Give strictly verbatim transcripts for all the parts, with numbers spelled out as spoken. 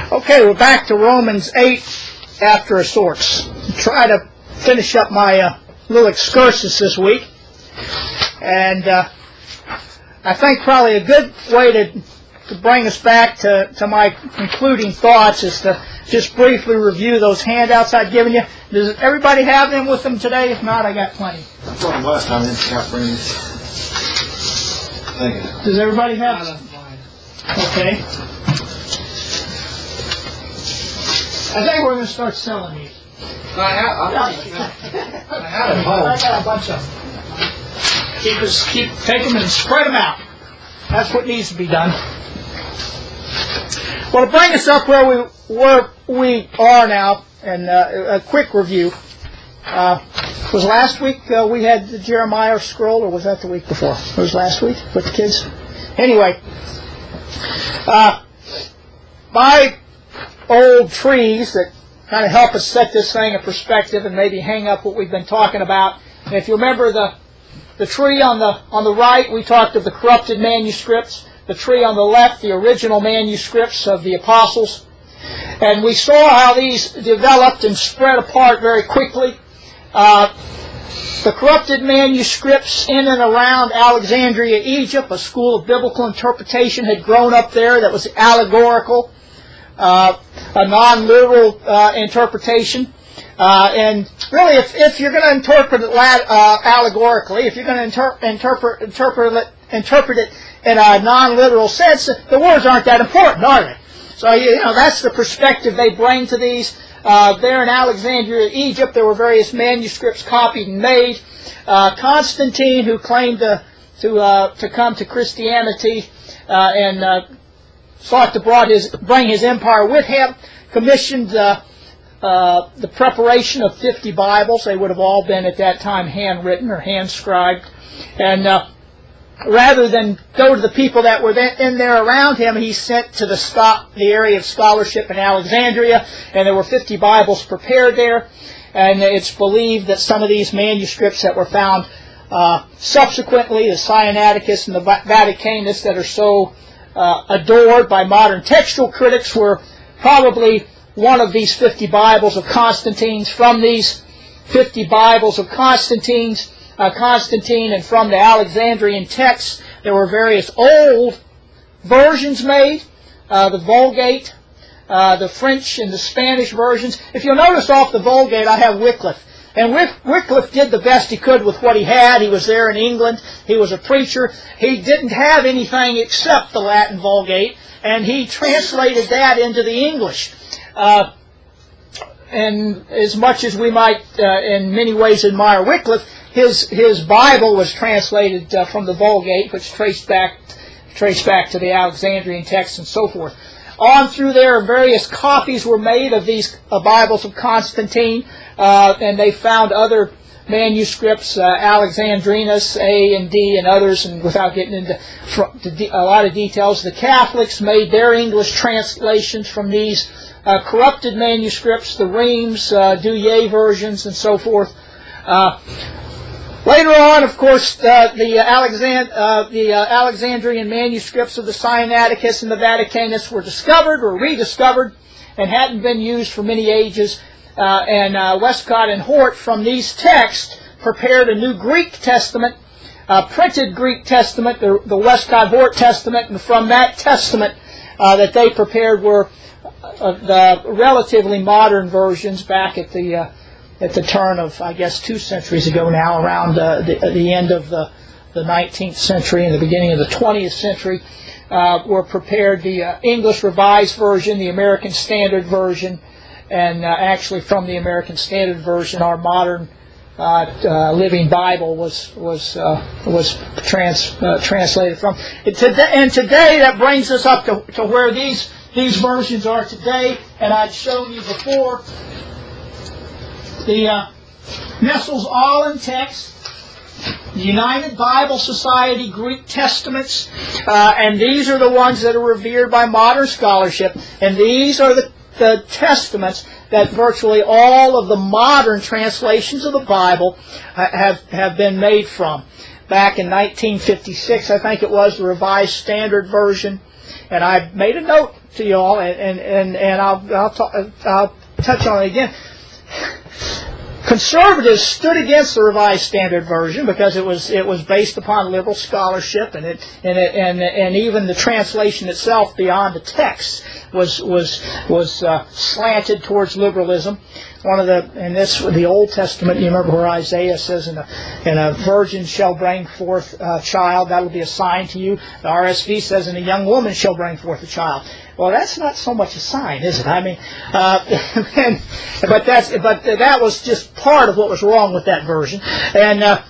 Okay, we're back to Romans eight after of sorts. Try to finish up my uh, little excursus this week. And uh, I think probably a good way to, to bring us back to, to my concluding thoughts is to just briefly review those handouts I've given you. Does everybody have them with them today? If not, I got plenty. I thought them last time I didn't have friends. Thank you. Does everybody have them? Okay. I think we're going to start selling these. I have, I have, I have them home. I got a bunch of them. Keep, us, keep, take them and spread them out. That's what needs to be done. Well, to bring us up where we where we are now, and uh, a quick review. Uh, was last week uh, we had the Jeremiah scroll, or was that the week before? It was last week with the kids. Anyway, uh, my old trees that kind of help us set this thing in perspective and maybe hang up what we've been talking about. And if you remember the the tree on the on the right, we talked of the corrupted manuscripts. The tree on the left, the original manuscripts of the apostles. And we saw how these developed and spread apart very quickly. Uh, the corrupted manuscripts in and around Alexandria, Egypt, a school of biblical interpretation had grown up there that was allegorical, uh, a non-literal uh, interpretation. Uh, and really, if, if you're going to interpret it uh, allegorically, if you're going to inter- interpret, interpret, it, interpret it in a non-literal sense, the words aren't that important, are they? So, you know, that's the perspective they bring to these. Uh, there in Alexandria, Egypt, there were various manuscripts copied and made. Uh, Constantine, who claimed to to, uh, to come to Christianity uh, and uh, sought to brought his, bring his empire with him, commissioned uh, uh, the preparation of fifty Bibles. They would have all been at that time handwritten or hand-scribed. And uh, rather than go to the people that were in there around him, he sent to the stop, the area of scholarship in Alexandria, and there were fifty Bibles prepared there. And it's believed that some of these manuscripts that were found uh, subsequently, the Sinaiticus and the Vaticanus, that are so uh, adored by modern textual critics, were probably one of these fifty Bibles of Constantine's. From these fifty Bibles of Constantine's, Uh, Constantine, and from the Alexandrian texts, there were various old versions made, uh, the Vulgate, uh, the French and the Spanish versions. If you'll notice off the Vulgate, I have Wycliffe. And Wyc- Wycliffe did the best he could with what he had. He was there in England. He was a preacher. He didn't have anything except the Latin Vulgate, and he translated that into the English. Uh, and as much as we might, uh, in many ways, admire Wycliffe, His his Bible was translated uh, from the Vulgate, which traced back traced back to the Alexandrian texts and so forth. On through there, various copies were made of these uh, Bibles of Constantine, uh, and they found other manuscripts, uh, Alexandrinus A and D and others, and without getting into a lot of details, the Catholics made their English translations from these uh, corrupted manuscripts, the Reims, uh, Douay versions, and so forth. Uh, Later on, of course, uh, the, uh, Alexand- uh, the uh, Alexandrian manuscripts of the Sinaiticus and the Vaticanus were discovered or rediscovered and hadn't been used for many ages. Uh, and uh, Westcott and Hort, from these texts, prepared a new Greek Testament, a printed Greek Testament, the, the Westcott-Hort Testament, and from that Testament uh, that they prepared were uh, the relatively modern versions back at the uh, at the turn of, I guess, two centuries ago now, around uh, the, the end of the, the nineteenth century and the beginning of the twentieth century, uh, were prepared the uh, English Revised Version, the American Standard Version, and uh, actually from the American Standard Version, our modern uh, uh, Living Bible was was uh, was trans, uh, translated from. And today, and today that brings us up to, to where these these versions are today, and I'd shown you before. The uh, Nestle-Aland text, the United Bible Society Greek Testaments, uh, and these are the ones that are revered by modern scholarship, and these are the, the testaments that virtually all of the modern translations of the Bible uh, have, have been made from. back in nineteen fifty-six, I think it was, the Revised Standard Version. And I made a note to you all, and, and, and, and I'll, I'll, talk, I'll touch on it again. Conservatives stood against the Revised Standard Version because it was it was based upon liberal scholarship, and it and it, and and even the translation itself beyond the text was was was uh, slanted towards liberalism. One of the and this the Old Testament, you remember where Isaiah says, "And a and a virgin shall bring forth a child; that will be a sign to you." The R S V says, "And a young woman shall bring forth a child." Well, that's not so much a sign, is it? I mean, uh, and, but that's but that was just part of what was wrong with that version. And uh,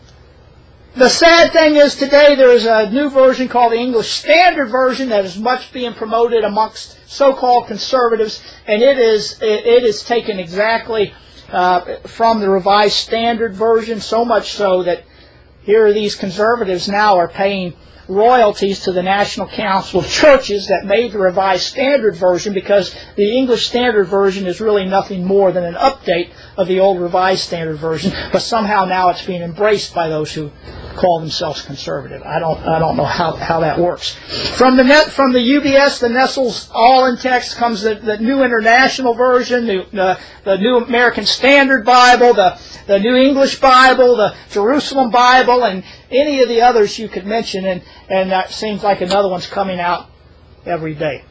the sad thing is, today there is a new version called the English Standard Version that is much being promoted amongst so-called conservatives, and it is it, it is taken exactly uh, from the Revised Standard Version, so much so that here these conservatives now are paying royalties to the National Council of Churches that made the Revised Standard Version, because the English Standard Version is really nothing more than an update of the old Revised Standard Version, but somehow now it's being embraced by those who call themselves conservative. I don't I don't know how, how that works. From the net from the U B S, the Nestle's All in Text, comes the, the New International Version, the, the the New American Standard Bible, the the New English Bible, the Jerusalem Bible, and any of the others you could mention, and, and that seems like another one's coming out every day.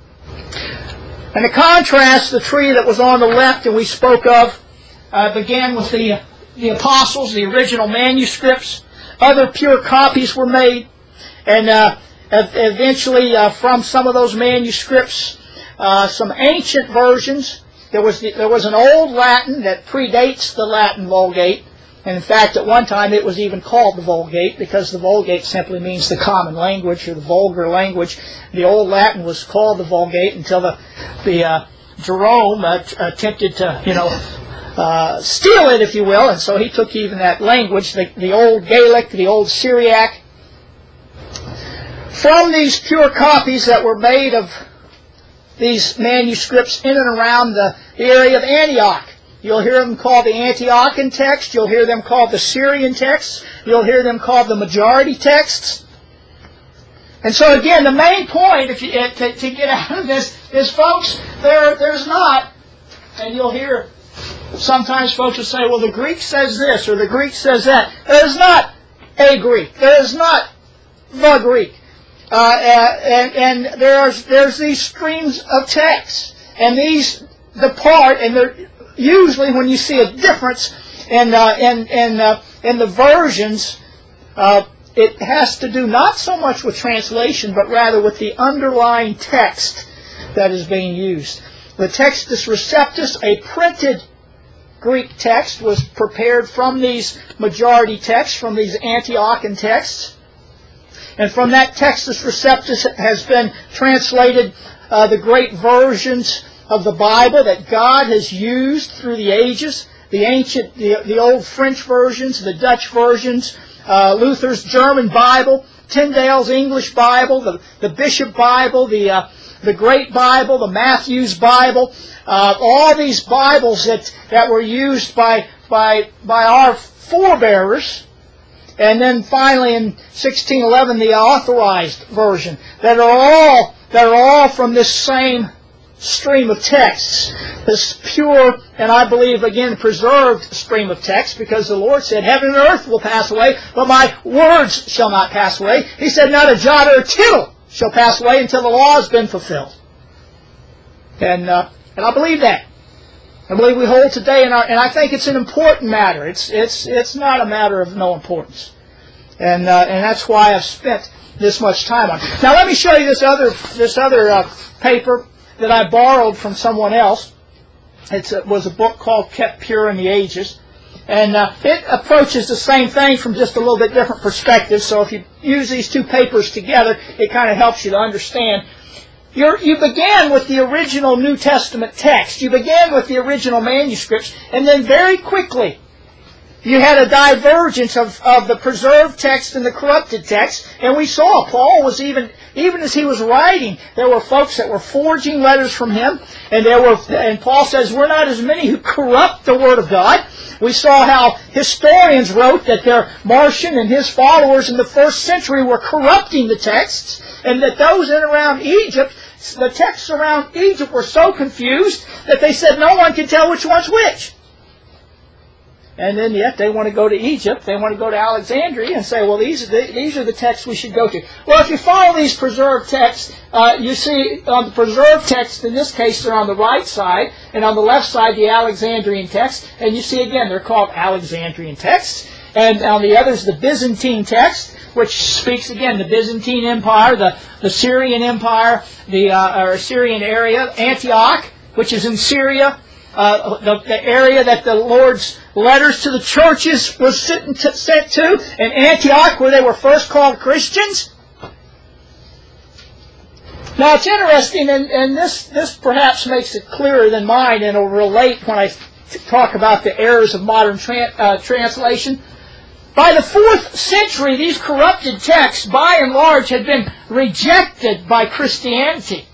And to contrast, the tree that was on the left and we spoke of uh, began with the, the apostles, the original manuscripts. Other pure copies were made, and uh, eventually uh, from some of those manuscripts, uh, some ancient versions. There was the, there was an old Latin that predates the Latin Vulgate, and in fact at one time it was even called the Vulgate, because the Vulgate simply means the common language or the vulgar language. The old Latin was called the Vulgate until the the uh, Jerome uh, attempted to you know uh, steal it, if you will, and so he took even that language, the, the old Gaelic, the old Syriac. From these pure copies that were made of these manuscripts in and around the area of Antioch, you'll hear them called the Antiochian text, you'll hear them called the Syrian texts, you'll hear them called the majority texts. And so again, the main point if you, to, to get out of this is, folks, there, there's not, and you'll hear sometimes folks will say, well, the Greek says this or the Greek says that. There is not a Greek. There is not the Greek. Uh, and, and there's there's these streams of text, and these depart, and they're usually when you see a difference in uh, in in, uh, in the versions, uh, it has to do not so much with translation, but rather with the underlying text that is being used. The Textus Receptus, a printed Greek text, was prepared from these majority texts, from these Antiochian texts. And from that Textus Receptus has been translated uh, the great versions of the Bible that God has used through the ages, the ancient, the, the old French versions, the Dutch versions, uh, Luther's German Bible, Tyndale's English Bible, the, the Bishop Bible, the uh, the Great Bible, the Matthew's Bible, uh, all these Bibles that, that were used by by by our forebearers. And then finally in sixteen eleven, the Authorized Version, that are all that are all from this same stream of texts, this pure and I believe again preserved stream of text, because the Lord said, "Heaven and earth will pass away, but my words shall not pass away." He said, "Not a jot or a tittle shall pass away until the law has been fulfilled." And uh, and I believe that. I believe we hold today, in our, and I think it's an important matter. It's it's it's not a matter of no importance, and uh, and that's why I've spent this much time on it. Now let me show you this other this other uh, paper that I borrowed from someone else. It's, it was a book called "Kept Pure in the Ages," and uh, it approaches the same thing from just a little bit different perspective. So if you use these two papers together, it kind of helps you to understand. You're, you began with the original New Testament text. You began with the original manuscripts, and then very quickly you had a divergence of, of the preserved text and the corrupted text. And we saw Paul was even, even as he was writing, there were folks that were forging letters from him, and there were, and Paul says, "We're not as many who corrupt the Word of God, We saw how historians wrote that their Marcion and his followers in the first century were corrupting the texts, and that those in around Egypt, the texts around Egypt were so confused that they said no one can tell which one's which. And then yet they want to go to Egypt, they want to go to Alexandria and say, well, these are the, these are the texts we should go to. Well, if you follow these preserved texts, uh, you see on the preserved texts, in this case, they're on the right side, and on the left side, the Alexandrian text. And you see, again, they're called Alexandrian texts. And on the others, the Byzantine text, which speaks, again, the Byzantine Empire, the, the Syrian Empire, the uh, or Syrian area, Antioch, which is in Syria, uh, the, the area that the Lord's letters to the churches was sent to, sent to, and Antioch, where they were first called Christians. Now, it's interesting, and, and this, this perhaps makes it clearer than mine, and it'll relate when I t- talk about the errors of modern tra- uh, translation. By the fourth century, these corrupted texts, by and large, had been rejected by Christianity.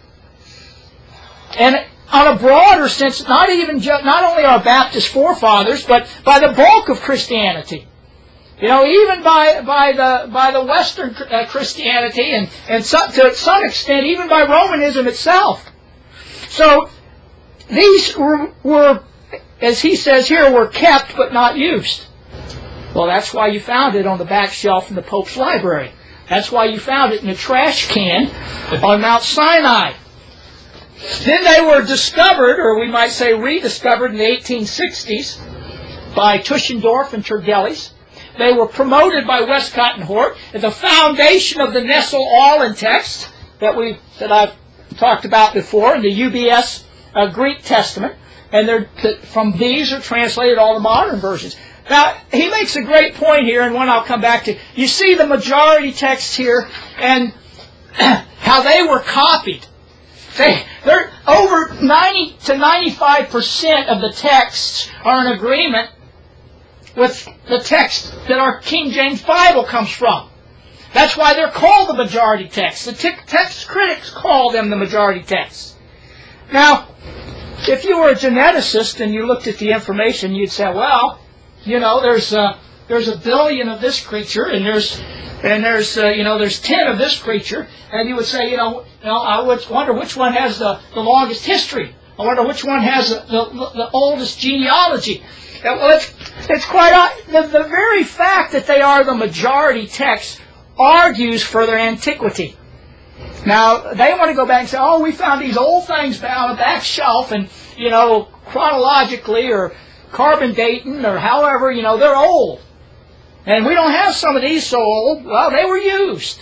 And on a broader sense, not even ju- not only our Baptist forefathers, but by the bulk of Christianity. You know, even by by the by the Western uh, Christianity, and and some, to some extent, even by Romanism itself. So these were, were, as he says here, were kept but not used. Well, that's why you found it on the back shelf in the Pope's library. That's why you found it in a trash can on Mount Sinai. Then they were discovered, or we might say rediscovered, in the eighteen sixties by Tuschendorf and Turgelis. They were promoted by Westcott and Hort as the foundation of the Nestle-Aland text that we that I've talked about before in the U B S uh, Greek Testament, and they're, from these are translated all the modern versions. Now, he makes a great point here, and one I'll come back to. You see the majority texts here, and how they were copied. They, they're over ninety to ninety-five percent of the texts are in agreement with the text that our King James Bible comes from. That's why they're called the majority texts. The te- text critics call them the majority texts. Now, if you were a geneticist and you looked at the information, you'd say, well, you know, there's a, there's a billion of this creature, and there's and there's uh, you know there's ten of this creature, and you would say, you know, you know I would wonder which one has the, the longest history. I wonder which one has the, the, the oldest genealogy. And, well, it's it's quite the, the very fact that they are the majority text argues for their antiquity. Now, they want to go back and say, oh, we found these old things on a back shelf, and, you know, chronologically or carbon dating or however, you know, they're old. And we don't have some of these so old. Well, they were used.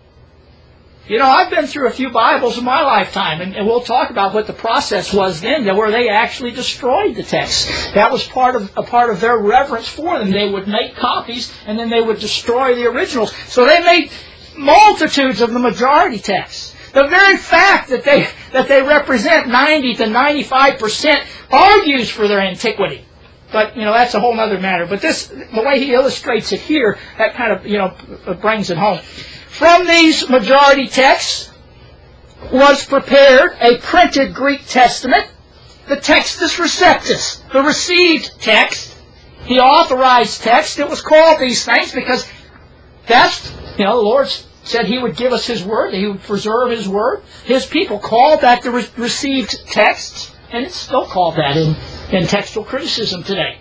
You know, I've been through a few Bibles in my lifetime, and, and we'll talk about what the process was then, where they actually destroyed the text. That was part of a part of their reverence for them. They would make copies, and then they would destroy the originals. So they made multitudes of the majority texts. The very fact that they that they represent ninety to ninety-five percent argues for their antiquity. But, you know, that's a whole other matter. But this, the way he illustrates it here, that kind of, you know, brings it home. From these majority texts was prepared a printed Greek Testament, the Textus Receptus, the received text, the authorized text. It was called these things because that's, you know, the Lord said He would give us His Word, that He would preserve His Word. His people called that the re- received texts, and it's still called that in, in textual criticism today.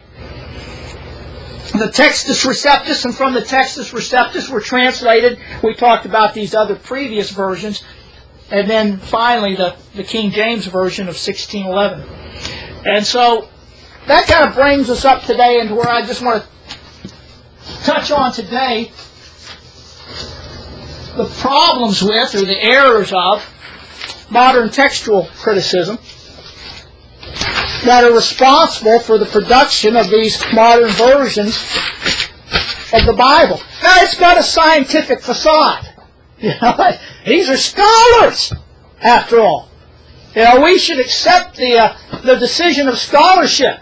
The Textus Receptus, and from the Textus Receptus were translated, we talked about these other previous versions, and then finally the, the King James Version of sixteen eleven. And so that kind of brings us up today into where I just want to touch on today the problems with, or the errors of, modern textual criticism that are responsible for the production of these modern versions of the Bible. Now, it's got a scientific facade. You know, these are scholars, after all. You know, we should accept the uh, the decision of scholarship.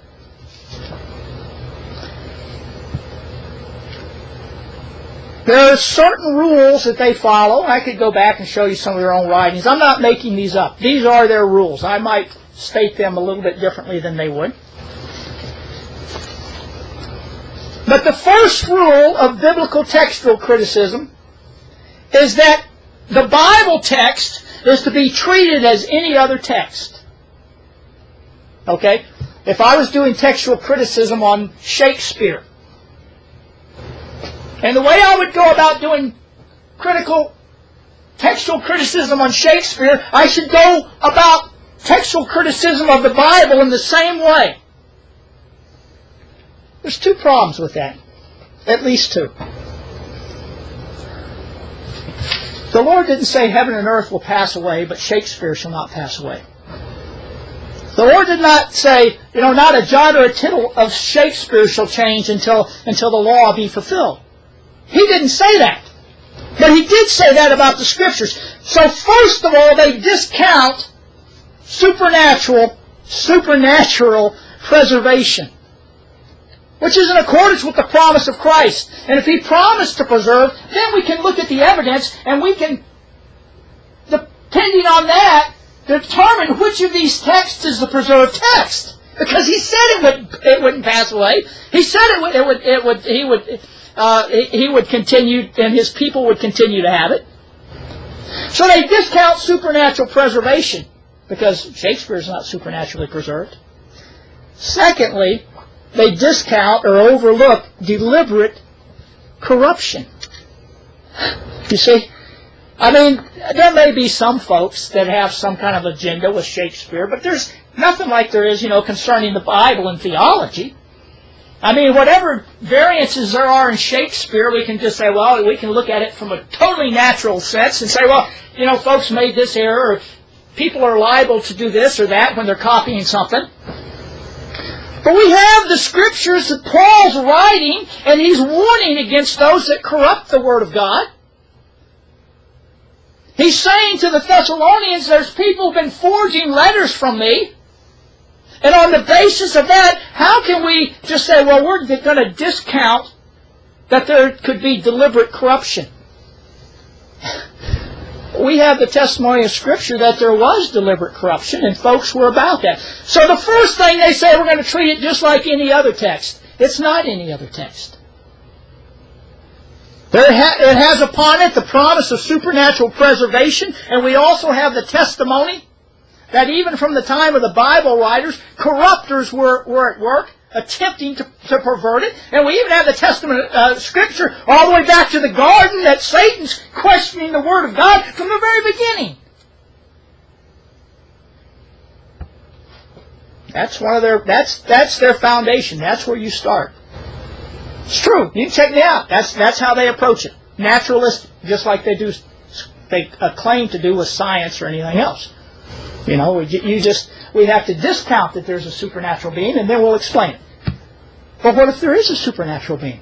There are certain rules that they follow. I could go back and show you some of their own writings. I'm not making these up. These are their rules. I might state them a little bit differently than they would. But the first rule of biblical textual criticism is that the Bible text is to be treated as any other text. Okay? If I was doing textual criticism on Shakespeare, and the way I would go about doing critical textual criticism on Shakespeare, I should go about textual criticism of the Bible in the same way. There's two problems with that. At least two. The Lord didn't say heaven and earth will pass away, but Shakespeare shall not pass away. The Lord did not say, you know, not a jot or a tittle of Shakespeare shall change until, until the law be fulfilled. He didn't say that. But He did say that about the Scriptures. So first of all, they discount supernatural, supernatural preservation, which is in accordance with the promise of Christ. And if He promised to preserve, then we can look at the evidence and we can, depending on that, determine which of these texts is the preserved text. Because He said it would it wouldn't pass away. He said it would it would it would He would uh, He would continue, and His people would continue to have it. So they discount supernatural preservation because Shakespeare is not supernaturally preserved. Secondly, they discount or overlook deliberate corruption. You see? I mean, there may be some folks that have some kind of agenda with Shakespeare, but there's nothing like there is, you know, concerning the Bible and theology. I mean, whatever variances there are in Shakespeare, we can just say, well, we can look at it from a totally natural sense and say, well, you know, folks made this error, or people are liable to do this or that when they're copying something. But we have the Scriptures that Paul's writing, and he's warning against those that corrupt the Word of God. He's saying to the Thessalonians, there's people who've been forging letters from me. And on the basis of that, how can we just say, well, we're going to discount that there could be deliberate corruption? We have the testimony of Scripture that there was deliberate corruption, and folks were about that. So the first thing they say, we're going to treat it just like any other text. It's not any other text. There ha- it has upon it the promise of supernatural preservation, and we also have the testimony that even from the time of the Bible writers, corruptors were, were at work, attempting to, to pervert it. And we even have the testament uh, Scripture all the way back to the garden that Satan's questioning the Word of God from the very beginning. That's one of their that's that's their foundation. That's where you start. It's true. You can check me out. That's that's how they approach it. Naturalist, just like they do, they uh, claim to do with science or anything else. You know, we, you just we have to discount that there's a supernatural being, and then we'll explain it. But what if there is a supernatural being?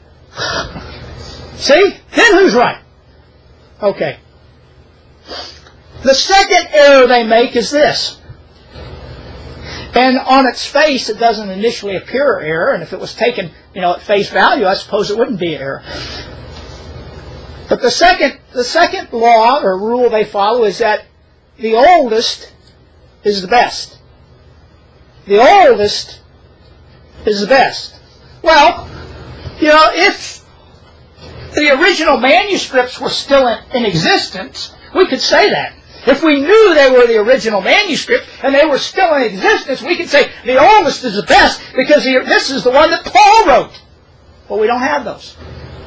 See? Then who's right? Okay. The second error they make is this. And on its face, it doesn't initially appear an error, and if it was taken, you know, at face value, I suppose it wouldn't be an error. But the second, the second law or rule they follow is that the oldest is the best. The oldest is the best. Well, you know, if the original manuscripts were still in, in existence, we could say that. If we knew they were the original manuscript and they were still in existence, we could say the oldest is the best because the, this is the one that Paul wrote. But we don't have those.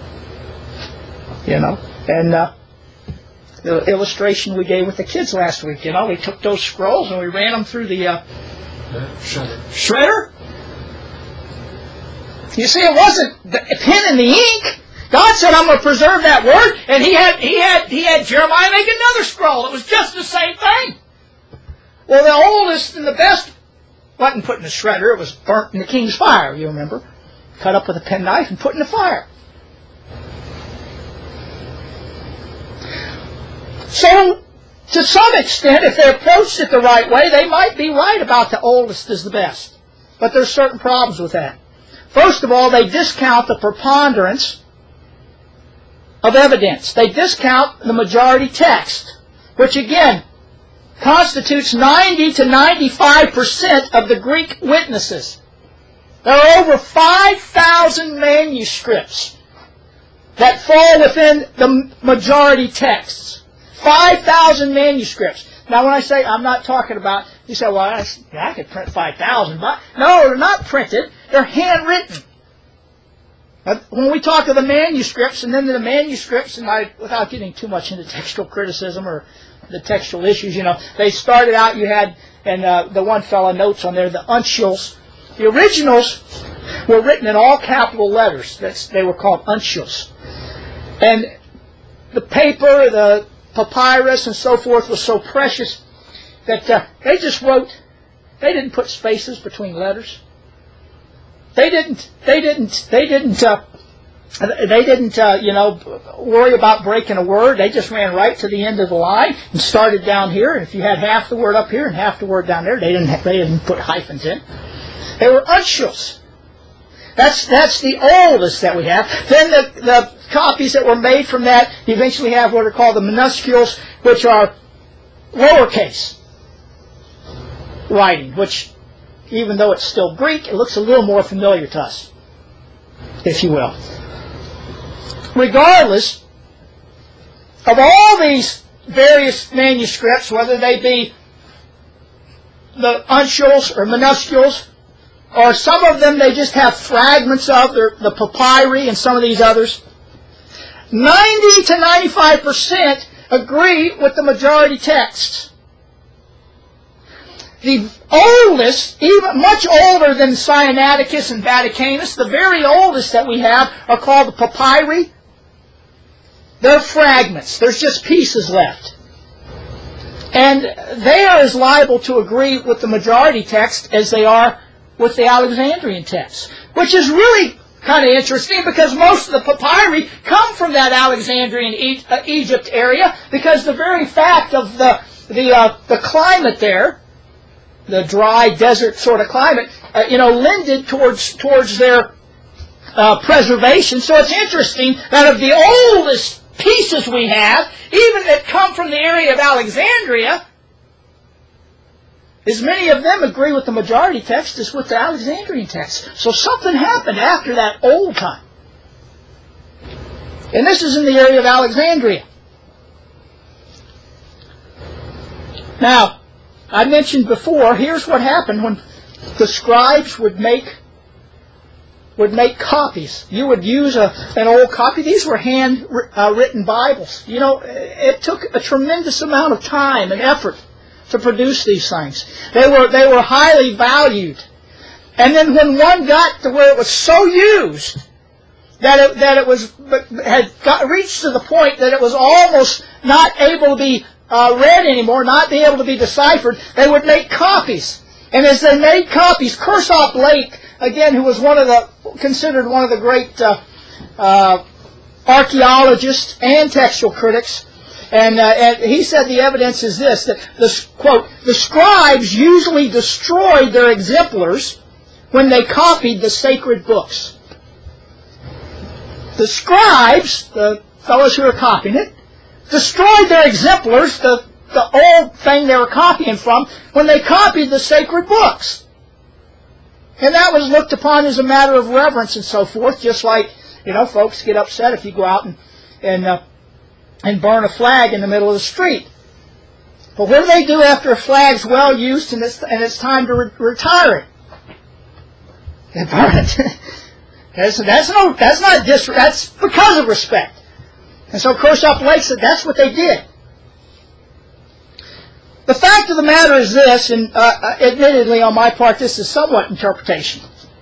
You know, and uh, the illustration we gave with the kids last week, you know, we took those scrolls and we ran them through the uh, Shredder. shredder. You see, it wasn't the pen and the ink. God said, I'm going to preserve that word, and he had he had he had Jeremiah make another scroll. It was just the same thing. Well, the oldest and the best wasn't put in the shredder. It was burnt in the king's fire, you remember. Cut up with a penknife and put in the fire. So, to some extent, if they approached it the right way, they might be right about the oldest is the best. But there's certain problems with that. First of all, they discount the preponderance of evidence. They discount the majority text, which again constitutes ninety to ninety-five percent of the Greek witnesses. There are over five thousand manuscripts that fall within the majority texts. five thousand manuscripts. Now, when I say, I'm not talking about, you say, well, I, I could print five thousand, but no, they're not printed. They're handwritten. When we talk of the manuscripts, and then the manuscripts, and I, without getting too much into textual criticism or the textual issues, you know, they started out, you had, and uh, the one fellow notes on there, the uncials. The originals were written in all capital letters. That's, they were called uncials. And the paper, the papyrus, and so forth was so precious that uh, they just wrote, they didn't put spaces between letters. They didn't. They didn't. They didn't. Uh, they didn't. Uh, you know, worry about breaking a word. They just ran right to the end of the line and started down here. And if you had half the word up here and half the word down there, they didn't. They didn't put hyphens in. They were uncials. That's that's the oldest that we have. Then the the copies that were made from that, you eventually have what are called the minuscules, which are lowercase writing, which, even though it's still Greek, it looks a little more familiar to us, if you will. Regardless of all these various manuscripts, whether they be the uncials or minuscules, or some of them they just have fragments of, the papyri and some of these others, ninety to ninety-five percent agree with the majority texts. The oldest, even much older than Sinaiticus and Vaticanus, the very oldest that we have are called the papyri. They're fragments. There's just pieces left. And they are as liable to agree with the majority text as they are with the Alexandrian text, which is really kind of interesting because most of the papyri come from that Alexandrian e uh, Egypt area, because the very fact of the the uh, the climate there, the dry desert sort of climate, uh, you know, lended towards towards their uh, preservation. So it's interesting that of the oldest pieces we have, even that come from the area of Alexandria, as many of them agree with the majority text as with the Alexandrian text. So something happened after that old time. And this is in the area of Alexandria. Now, I mentioned before, here's what happened when the scribes would make would make copies. You would use a, an old copy. These were hand uh, written Bibles. You know, it took a tremendous amount of time and effort to produce these things. They were they were highly valued. And then when one got to where it was so used that it, that it was had got, reached to the point that it was almost not able to be uh, read anymore, not be able to be deciphered, they would make copies. And as they made copies, Kershaw Blake, again, who was one of the considered one of the great uh, uh, archaeologists and textual critics, and, uh, and he said the evidence is this, that the quote, the scribes usually destroyed their exemplars when they copied the sacred books. The scribes, the fellows who were copying it, destroyed their exemplars, the, the old thing they were copying from, when they copied the sacred books. And that was looked upon as a matter of reverence and so forth, just like, you know, folks get upset if you go out and, and, uh, and burn a flag in the middle of the street. But what do they do after a flag's well used and it's, and it's time to re retire it? They burn it. that's, that's, no, that's not dis that's because of respect. And so Kershaw Blake said that's what they did. The fact of the matter is this, and uh, admittedly on my part this is somewhat interpretation.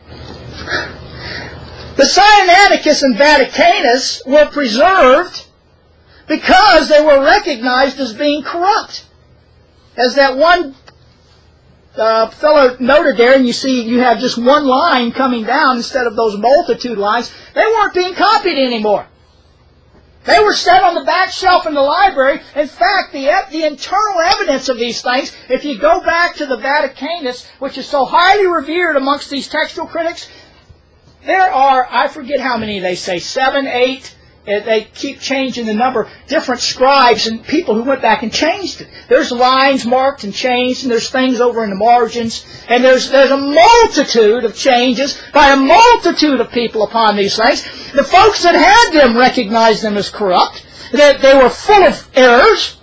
The Sinaiticus and Vaticanus were preserved because they were recognized as being corrupt. As that one uh, fellow noted there, and you see you have just one line coming down instead of those multitude lines, they weren't being copied anymore. They were set on the back shelf in the library. In fact, the, the internal evidence of these things, if you go back to the Vaticanus, which is so highly revered amongst these textual critics, there are, I forget how many they say, seven, eight They keep changing the number. Different scribes and people who went back and changed it. There's lines marked and changed, and there's things over in the margins. And there's there's a multitude of changes by a multitude of people upon these things. The folks that had them recognized them as corrupt, that they were full of errors.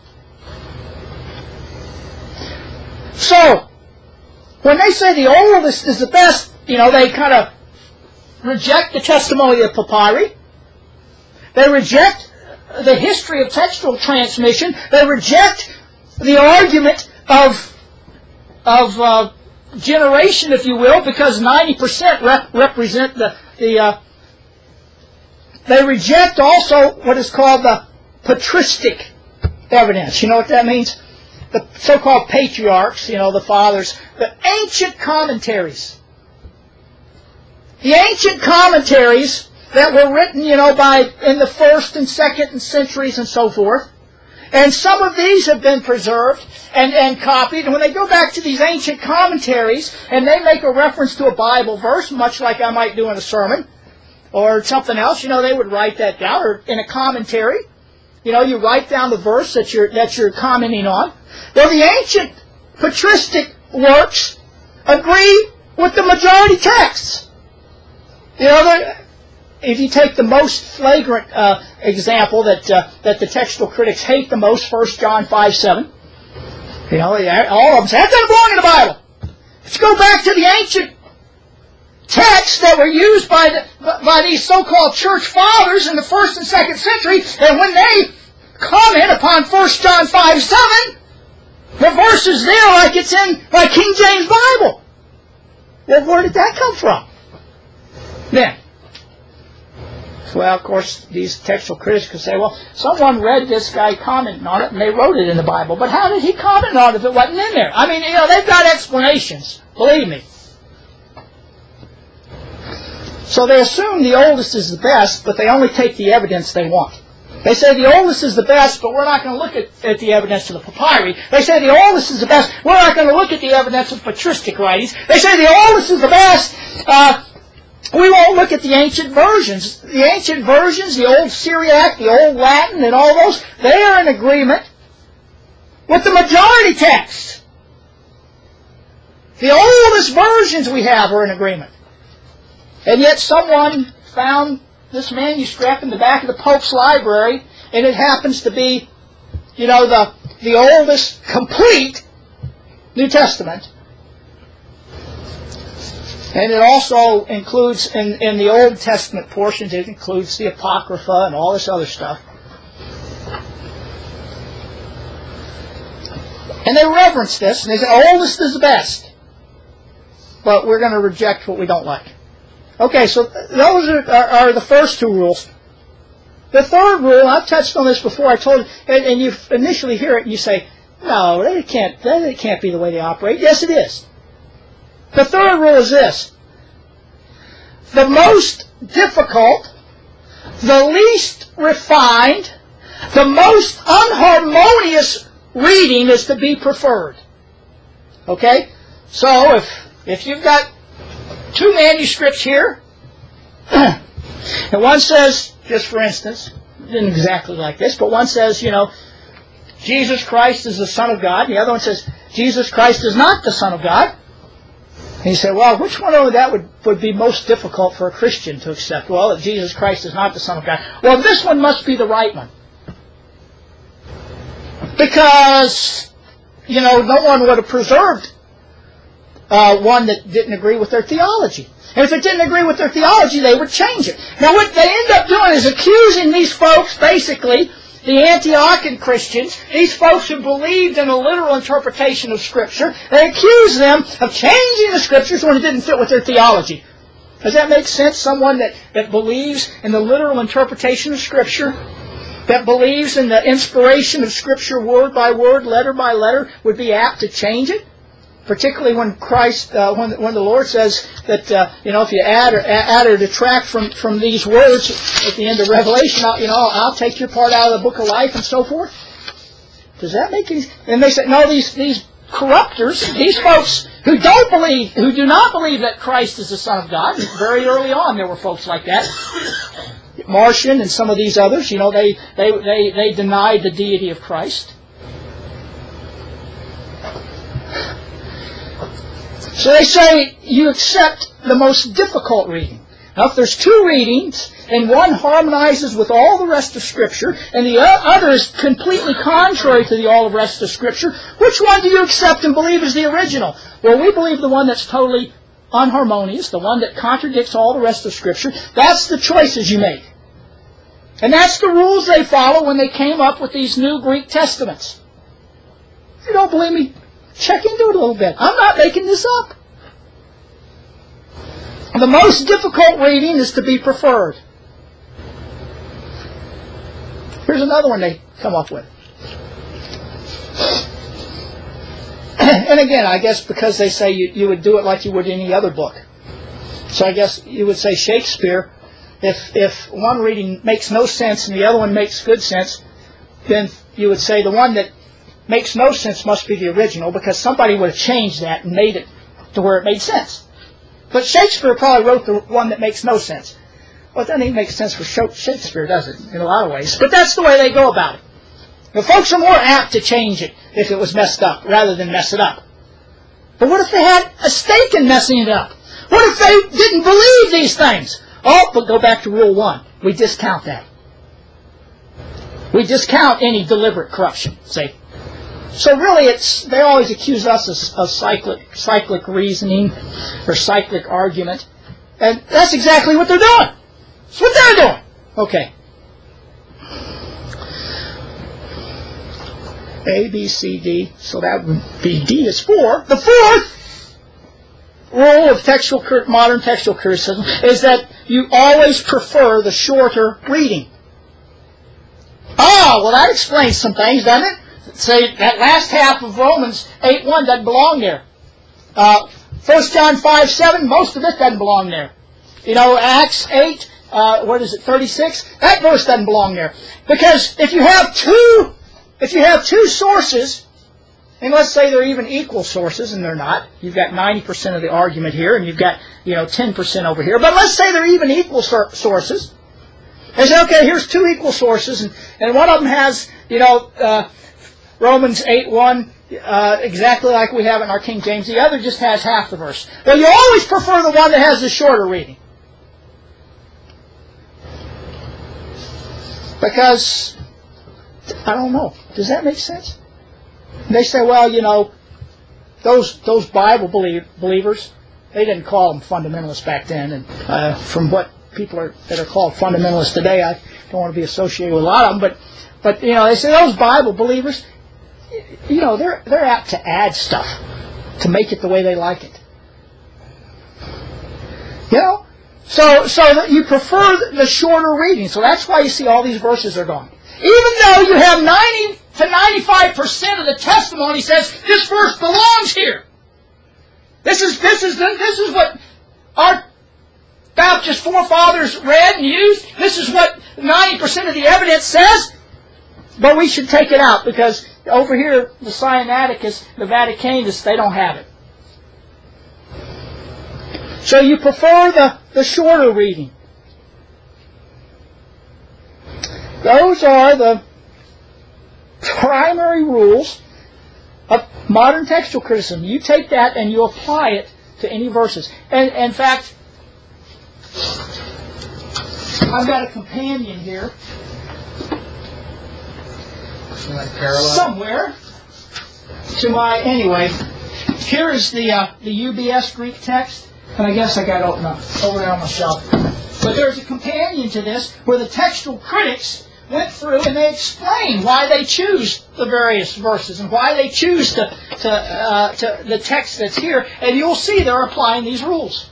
So, when they say the oldest is the best, you know, they kind of reject the testimony of papyri. They reject the history of textual transmission. They reject the argument of of uh, generation, if you will, because ninety percent rep- represent the the. Uh, they reject also what is called the patristic evidence. You know what that means? The so-called patriarchs, you know, the fathers, the ancient commentaries. The ancient commentaries that were written, you know, by in the first and second and centuries and so forth. And some of these have been preserved and, and copied. And when they go back to these ancient commentaries and they make a reference to a Bible verse, much like I might do in a sermon or something else, you know, they would write that down. Or in a commentary, you know, you write down the verse that you're, that you're commenting on. Well, the ancient patristic works agree with the majority texts. You know, if you take the most flagrant uh, example that uh, that the textual critics hate the most, First John five seven, you know, all of them say, that doesn't belong in the Bible. Let's go back to the ancient texts that were used by the, by these so-called church fathers in the first and second century, and when they comment upon First John five seven, the verse is there like it's in like King James Bible. Well, where did that come from? Then, well, of course, these textual critics could say, well, someone read this guy commenting on it, and they wrote it in the Bible. But how did he comment on it if it wasn't in there? I mean, you know, they've got explanations. Believe me. So they assume the oldest is the best, but they only take the evidence they want. They say the oldest is the best, but we're not going to look at, at the evidence of the papyri. They say the oldest is the best. We're not going to look at the evidence of patristic writings. They say the oldest is the best. Uh, We won't look at the ancient versions. The ancient versions, the old Syriac, the old Latin, and all those, they are in agreement with the majority text. The oldest versions we have are in agreement. And yet someone found this manuscript in the back of the Pope's library, and it happens to be, you know, the, the oldest complete New Testament. And it also includes, in, in the Old Testament portions, it includes the Apocrypha and all this other stuff. And they reverence this, and they say, oldest is the best. But we're going to reject what we don't like. Okay, so those are, are, are the first two rules. The third rule, I've touched on this before, I told you, and, and you initially hear it and you say, no, that can't, that can't be the way they operate. Yes, it is. The third rule is this. The most difficult, the least refined, the most unharmonious reading is to be preferred. Okay? So if if you've got two manuscripts here, and one says, just for instance, isn't exactly like this, but one says, you know, Jesus Christ is the Son of God, and the other one says, Jesus Christ is not the Son of God. And you say, well, which one of that would, would be most difficult for a Christian to accept? Well, that Jesus Christ is not the Son of God. Well, this one must be the right one. Because, you know, no one would have preserved uh, one that didn't agree with their theology. And if it didn't agree with their theology, they would change it. Now, what they end up doing is accusing these folks, basically, the Antiochian Christians, these folks who believed in a literal interpretation of Scripture, they accuse them of changing the Scriptures when it didn't fit with their theology. Does that make sense? Someone that, that believes in the literal interpretation of Scripture, that believes in the inspiration of Scripture word by word, letter by letter, would be apt to change it? Particularly when Christ, uh, when when the Lord says that uh, you know, if you add or add or detract from, from these words at the end of Revelation, I'll, you know, I'll take your part out of the book of life and so forth. Does that make any? And they say, no, these these corrupters, these folks who don't believe, who do not believe that Christ is the Son of God. And very early on, there were folks like that. Marcion and some of these others, you know, they, they, they, they denied the deity of Christ. So they say you accept the most difficult reading. Now, if there's two readings, and one harmonizes with all the rest of Scripture, and the other is completely contrary to the all the rest of Scripture, which one do you accept and believe is the original? Well, we believe the one that's totally unharmonious, the one that contradicts all the rest of Scripture. That's the choices you make. And that's the rules they follow when they came up with these new Greek Testaments. If you don't believe me, check into it a little bit. I'm not making this up. The most difficult reading is to be preferred. Here's another one they come up with. And again, I guess because they say you, you would do it like you would any other book. So I guess you would say Shakespeare, if, if one reading makes no sense and the other one makes good sense, then you would say the one that makes no sense must be the original, because somebody would have changed that and made it to where it made sense. But Shakespeare probably wrote the one that makes no sense. Well, it doesn't even make sense for Shakespeare, does it, in a lot of ways? But that's the way they go about it. The folks are more apt to change it if it was messed up, rather than mess it up. But what if they had a stake in messing it up? What if they didn't believe these things? Oh, but go back to rule one. We discount that. We discount any deliberate corruption, see? So really, it's they always accuse us of, of cyclic, cyclic reasoning or cyclic argument. And that's exactly what they're doing. That's what they're doing. Okay. A, B, C, D. So that would be D is four. The fourth rule of textual modern textual criticism is that you always prefer the shorter reading. Oh, well, that explains some things, doesn't it? Say that last half of Romans eight one doesn't belong there. Uh, First John five seven, most of it doesn't belong there. You know, Acts eight, uh, what is it, thirty-six? That verse doesn't belong there. Because if you have two, if you have two sources, and let's say they're even equal sources, and they're not, you've got ninety percent of the argument here, and you've got, you know, ten percent over here, but let's say they're even equal sor- sources. They say, okay, here's two equal sources, and, and one of them has, you know, uh, Romans eight one, uh, exactly like we have in our King James. The other just has half the verse. Well, you always prefer the one that has the shorter reading. Because, I don't know, does that make sense? They say, well, you know, those those Bible believe, believers, they didn't call them fundamentalists back then. And uh, from what people are that are called fundamentalists today, I don't want to be associated with a lot of them. But, but you know, they say those Bible believers, you know, they're they're apt to add stuff to make it the way they like it. You know, so so that you prefer the shorter reading. So that's why you see all these verses are gone. Even though you have ninety to ninety-five percent of the testimony says this verse belongs here. This is this is this is what our Baptist forefathers read and used. This is what ninety percent of the evidence says. But we should take it out because over here, the Sinaiticus, the Vaticanus, they don't have it. So you prefer the, the shorter reading. Those are the primary rules of modern textual criticism. You take that and you apply it to any verses. And, and in fact, I've got a companion here. Like parallel? Somewhere to my, anyway, here is the uh, the U B S Greek text, and I guess I got to open up over there on my shelf. But there's a companion to this where the textual critics went through and they explain why they choose the various verses and why they choose to, to, uh, to the text that's here, and you'll see they're applying these rules.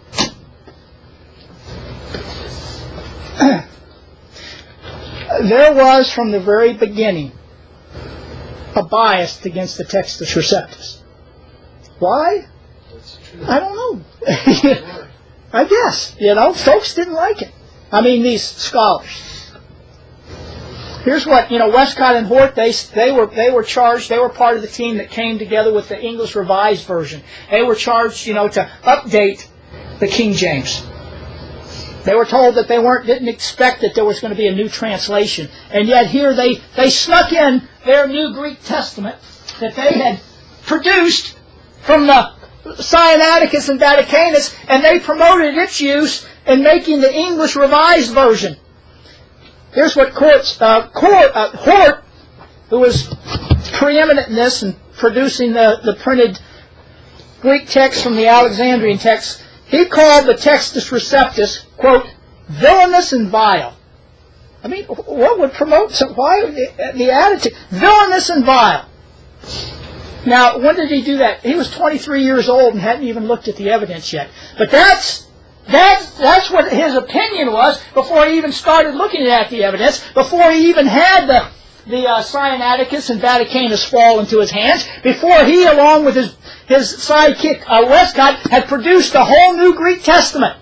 There was, from the very beginning, a bias against the Textus Receptus. Why? I don't know. I guess. You know, folks didn't like it. I mean, these scholars. Here's what, you know, Westcott and Hort, they, they, were, they were charged, they were part of the team that came together with the English Revised Version. They were charged, you know, to update the King James. They were told that they weren't didn't expect that there was going to be a new translation, and yet here they they snuck in their new Greek Testament that they had produced from the Sinaiticus and Vaticanus, and they promoted its use in making the English Revised Version. Here's what Court's, uh, Court, uh, Hort, who was preeminent in this and producing the, the printed Greek text from the Alexandrian text, he called the Textus Receptus, quote, villainous and vile. I mean, what would promote some, why the, the attitude? Villainous and vile. Now, when did he do that? He was twenty-three years old and hadn't even looked at the evidence yet. But that's that's that's what his opinion was before he even started looking at the evidence, before he even had the the uh, Sinaiticus and Vaticanus fall into his hands, before he, along with his his sidekick uh, Westcott, had produced a whole new Greek Testament.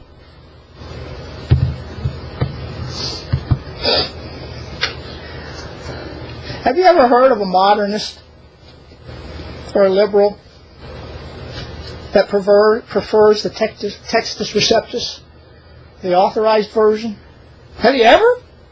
Have you ever heard of a modernist or a liberal that prefer, prefers the Textus, Textus Receptus, the authorized version? Have you ever?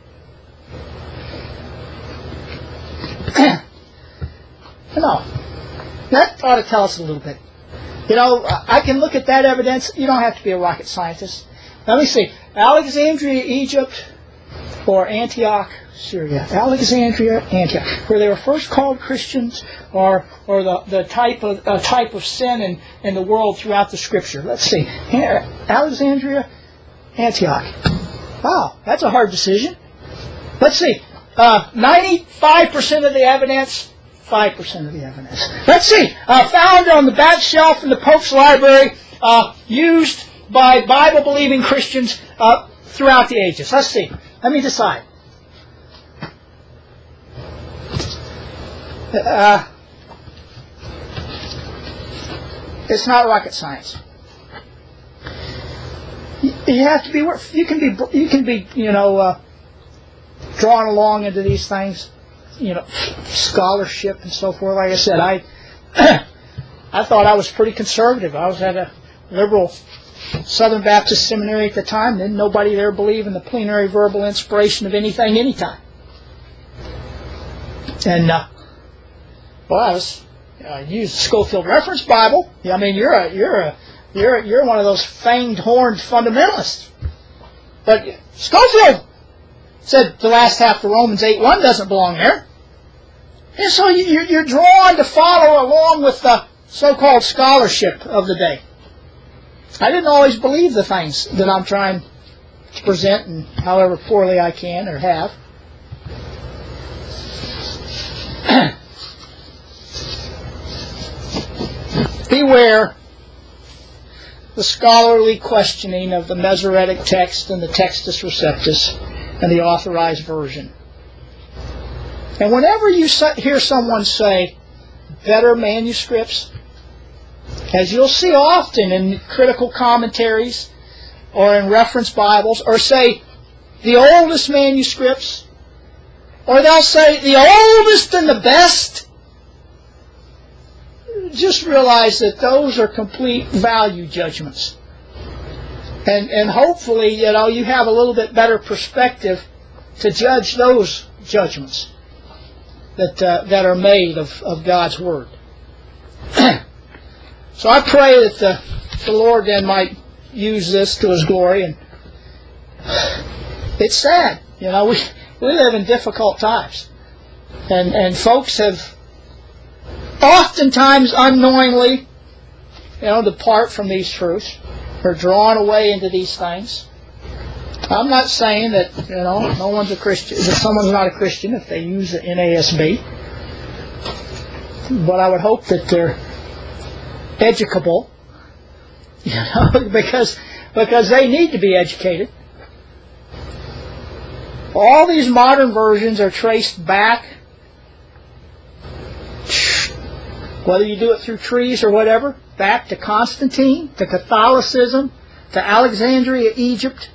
No. That ought to tell us a little bit. You know, I can look at that evidence. You don't have to be a rocket scientist. Let me see. Alexandria, Egypt, or Antioch, Syria. Alexandria, Antioch, where they were first called Christians, or or the, the type of uh, type of sin in, in the world throughout the Scripture. Let's see. Here, Alexandria, Antioch. Wow, that's a hard decision. Let's see. Uh, ninety-five percent of the evidence, five percent of the evidence. Let's see. Uh, found on the back shelf in the Pope's library, uh, used by Bible-believing Christians uh, throughout the ages. Let's see. Let me decide. Uh, it's not rocket science. You have to be. You can be. You can be. You know, uh, drawn along into these things. You know, scholarship and so forth. Like I said, I. I thought I was pretty conservative. I was at a liberal Southern Baptist seminary at the time. Then nobody there believed in the plenary verbal inspiration of anything, anytime. And uh, well, I was. I used the Scofield Reference Bible. I mean, you're a you're a you're a, you're one of those fanged, horned fundamentalists. But Scofield said the last half of Romans eight one doesn't belong there. And so you, you're drawn to follow along with the so-called scholarship of the day. I didn't always believe the things that I'm trying to present, and however poorly I can or have. Beware the scholarly questioning of the Masoretic text and the Textus Receptus and the authorized version. And whenever you hear someone say better manuscripts, as you'll see often in critical commentaries or in reference Bibles, or say the oldest manuscripts, or they'll say the oldest and the best, just realize that those are complete value judgments. And and hopefully, you know, you have a little bit better perspective to judge those judgments that uh, that are made of, of God's Word. So I pray that the, the Lord then might use this to His glory. And it's sad, you know, we we live in difficult times, and and folks have oftentimes unknowingly, you know, depart from these truths, or drawn away into these things. I'm not saying that, you know, no one's a Christian, that someone's not a Christian if they use the N A S B. But I would hope that they're educable, you know, because because they need to be educated. All these modern versions are traced back, whether you do it through trees or whatever, back to Constantine, to Catholicism, to Alexandria, Egypt,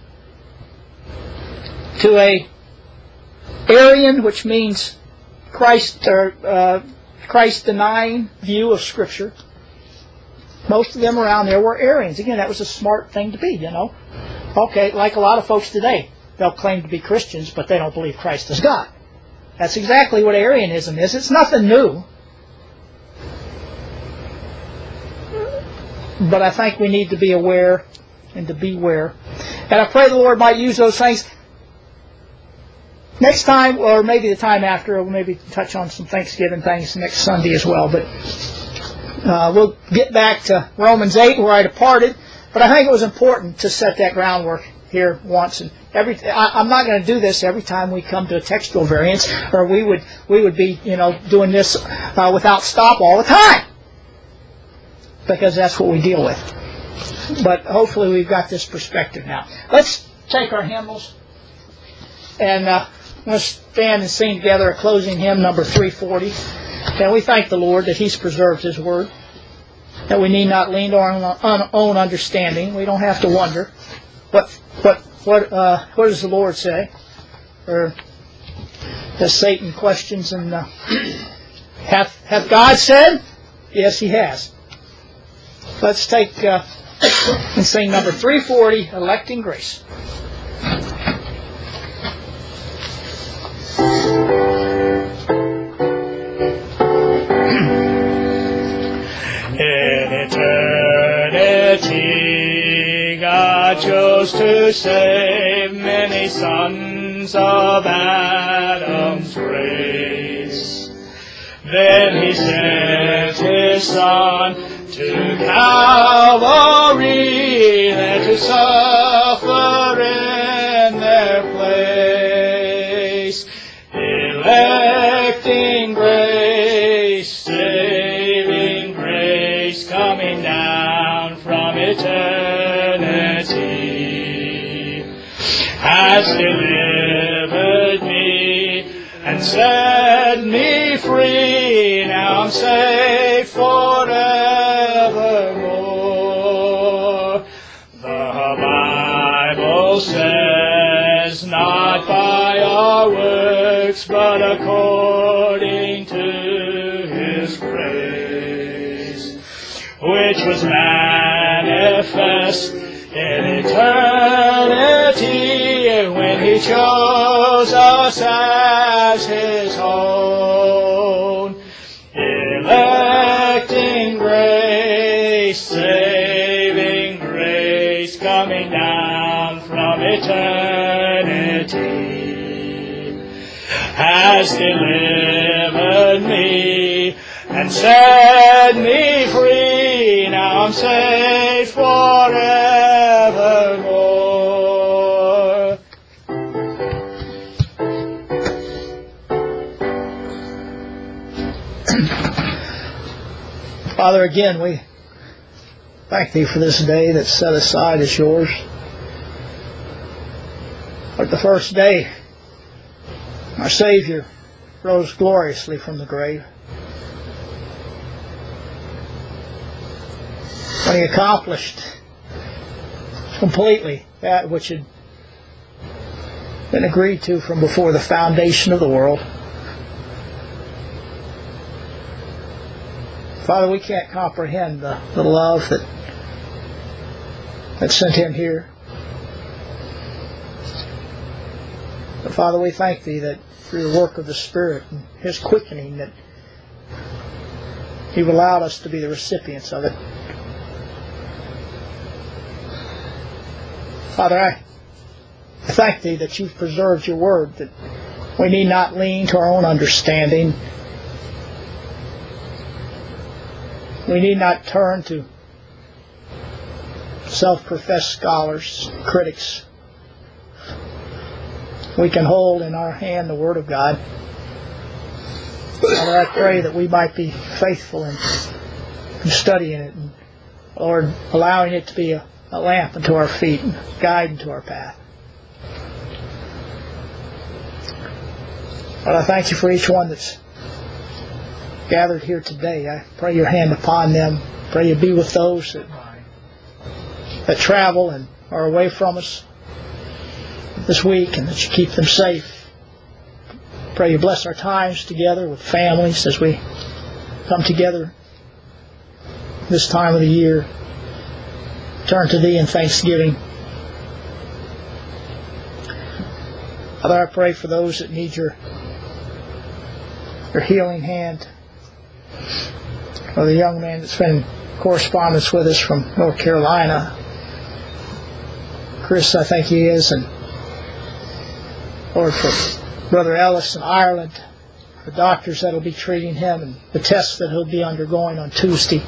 to a Arian, which means Christ or uh, Christ-denying view of Scripture. Most of them around there were Arians. Again, that was a smart thing to be, you know. Okay, like a lot of folks today, they'll claim to be Christians, but they don't believe Christ is God. That's exactly what Arianism is. It's nothing new. But I think we need to be aware and to beware. And I pray the Lord might use those things next time, or maybe the time after, or maybe touch on some Thanksgiving things next Sunday as well. But uh, we'll get back to Romans eight where I departed. But I think it was important to set that groundwork here once. And every I, I'm not going to do this every time we come to a textual variance, or we would we would be you know doing this uh, without stop all the time, because that's what we deal with. But hopefully we've got this perspective now. Let's take our hymnals and uh, let's stand and sing together a closing hymn, number three forty. And we thank the Lord that He's preserved His Word, that we need not lean on our own understanding. We don't have to wonder what what what uh, what does the Lord say, or as Satan questions, and uh, hath hath God said? Yes, He has. Let's take uh, and sing number three forty, Electing Grace. In eternity, God chose to save many sons of Adam's race. Then He sent His Son to Calvary, there to suffer in their place. Electing grace, saving grace, coming down from eternity, has delivered me and set me free. Now I'm safe forevermore. The Bible says, not by our works, but according to His grace, which was manifest in eternity when He chose us as His own. Electing grace, saving grace, coming down from eternity, has delivered me and set me free. Now I'm safe forevermore. Father, again, we thank Thee for this day that's set aside as Yours. Like the first day, our Savior rose gloriously from the grave, when He accomplished completely that which had been agreed to from before the foundation of the world. Father, we can't comprehend the, the love that that sent Him here. But Father, we thank Thee that through the work of the Spirit and His quickening, that You've allowed us to be the recipients of it. Father, I thank Thee that You've preserved Your Word, that we need not lean to our own understanding. We need not turn to self-professed scholars, critics. We can hold in our hand the Word of God. Father, I pray that we might be faithful in, in studying it, and, Lord, allowing it to be a, a lamp unto our feet and a guide into our path. Lord, I thank You for each one that's gathered here today. I pray Your hand upon them. Pray You be with those that, that travel and are away from us this week, and that You keep them safe. Pray You bless our times together with families as we come together this time of the year. Turn to Thee in thanksgiving. Father, I pray for those that need your, your healing hand. For the young man that's been in correspondence with us from North Carolina, Chris, I think he is, and Lord, for Brother Ellis in Ireland, the doctors that will be treating him, and the tests that he'll be undergoing on Tuesday.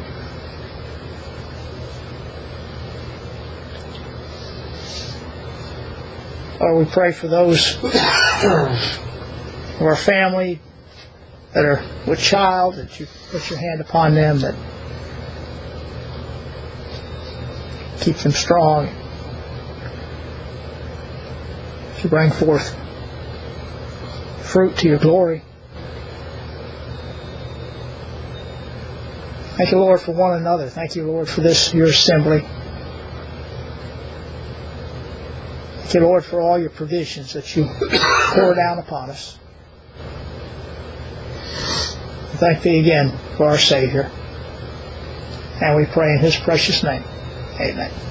Lord, we pray for those of our family that are with child, that you put your hand upon them, that keep them strong. That you bring forth fruit to your glory. Thank you, Lord, for one another. Thank you, Lord, for this, your assembly. Thank you, Lord, for all your provisions that you pour down upon us. Thank thee again for our Savior. And we pray in his precious name. Amen.